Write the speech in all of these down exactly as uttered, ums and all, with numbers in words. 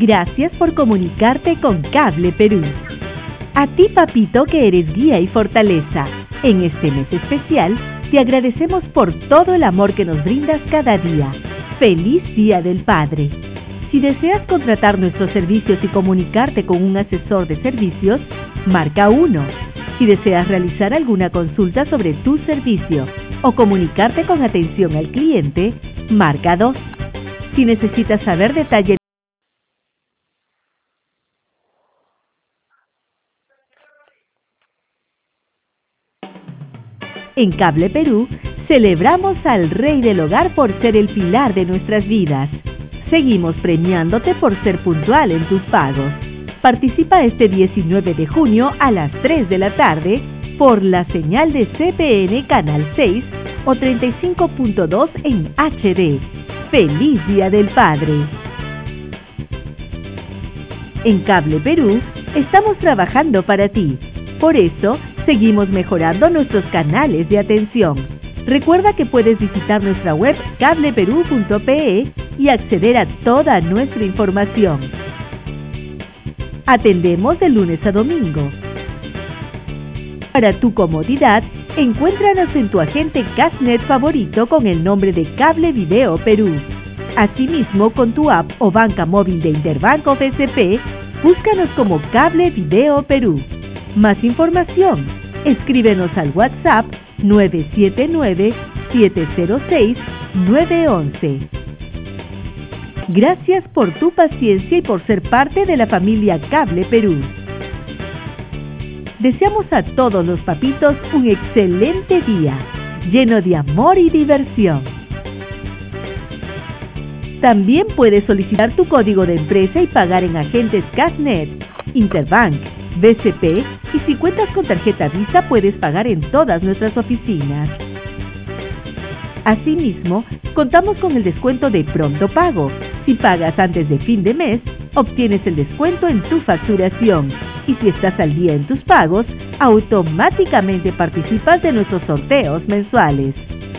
Gracias por comunicarte con Cable Perú. A ti, papito, que eres guía y fortaleza, en este mes especial, te agradecemos por todo el amor que nos brindas cada día. ¡Feliz Día del Padre! Si deseas contratar nuestros servicios y comunicarte con un asesor de servicios, marca uno. Si deseas realizar alguna consulta sobre tu servicio o comunicarte con atención al cliente, marca dos. Si necesitas saber detalles en Cable Perú, celebramos al Rey del Hogar por ser el pilar de nuestras vidas. Seguimos premiándote por ser puntual en tus pagos. Participa este diecinueve de junio a las tres de la tarde por la señal de C P N Canal seis o treinta y cinco punto dos en H D. ¡Feliz Día del Padre! En Cable Perú, estamos trabajando para ti. Por eso, seguimos mejorando nuestros canales de atención. Recuerda que puedes visitar nuestra web cable perú punto pe y acceder a toda nuestra información. Atendemos de lunes a domingo. Para tu comodidad, encuéntranos en tu agente Cashnet favorito con el nombre de Cable Video Perú. Asimismo, con tu app o banca móvil de Interbank o B C P, búscanos como Cable Video Perú. Más información, escríbenos al WhatsApp nueve siete nueve, siete cero seis, nueve once. Gracias por tu paciencia y por ser parte de la familia Cable Perú. Deseamos a todos los papitos un excelente día, lleno de amor y diversión. También puedes solicitar tu código de empresa y pagar en agentes Cashnet, Interbank, B C P y si cuentas con tarjeta Visa puedes pagar en todas nuestras oficinas. Asimismo, contamos con el descuento de Pronto Pago. Si pagas antes de fin de mes, obtienes el descuento en tu facturación. Y si estás al día en tus pagos, automáticamente participas de nuestros sorteos mensuales.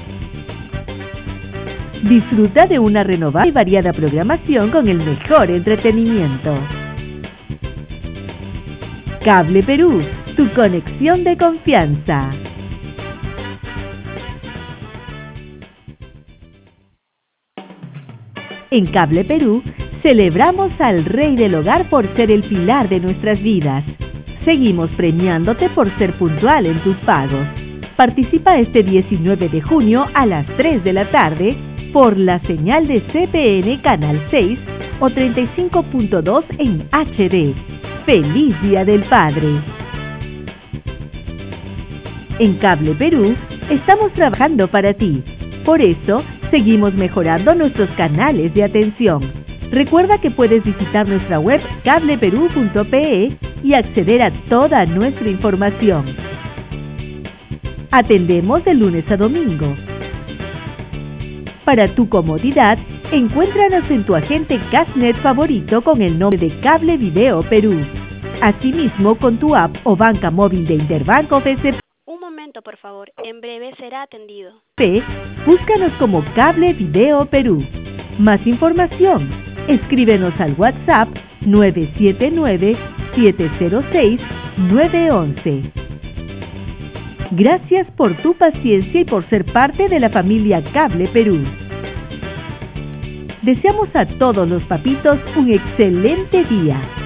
Disfruta de una renovada y variada programación con el mejor entretenimiento. Cable Perú, tu conexión de confianza. En Cable Perú, celebramos al Rey del Hogar por ser el pilar de nuestras vidas. Seguimos premiándote por ser puntual en tus pagos. Participa este diecinueve de junio a las tres de la tarde por la señal de C P N Canal seis o treinta y cinco punto dos en H D. ¡Feliz Día del Padre! En Cable Perú, estamos trabajando para ti. Por eso, seguimos mejorando nuestros canales de atención. Recuerda que puedes visitar nuestra web cable perú punto pe y acceder a toda nuestra información. Atendemos de lunes a domingo. Para tu comodidad, encuéntranos en tu agente Cashnet favorito con el nombre de Cable Video Perú. Asimismo, con tu app o banca móvil de Interbank o B C P. Un momento, por favor. En breve será atendido. Búscanos como Cable Video Perú. Más información, escríbenos al WhatsApp nueve siete nueve, siete cero seis, nueve once. Gracias por tu paciencia y por ser parte de la familia Cable Perú. Deseamos a todos los papitos un excelente día,